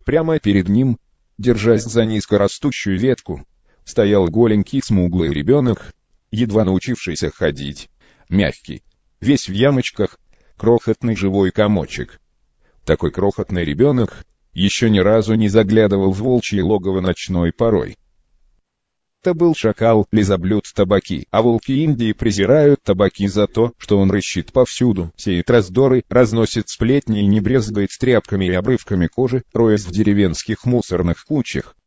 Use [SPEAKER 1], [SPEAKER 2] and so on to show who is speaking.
[SPEAKER 1] Прямо перед ним, держась за низкорастущую ветку, стоял голенький смуглый ребенок, едва научившийся ходить, мягкий, весь в ямочках, крохотный живой комочек. Такой крохотный ребенок еще ни разу не заглядывал в волчье логово ночной порой. Это был шакал, лизоблюд табаки, а волки Индии презирают табаки за то, что он рыщет повсюду, сеет раздоры, разносит сплетни и не брезгает тряпками и обрывками кожи, роясь в деревенских мусорных кучах.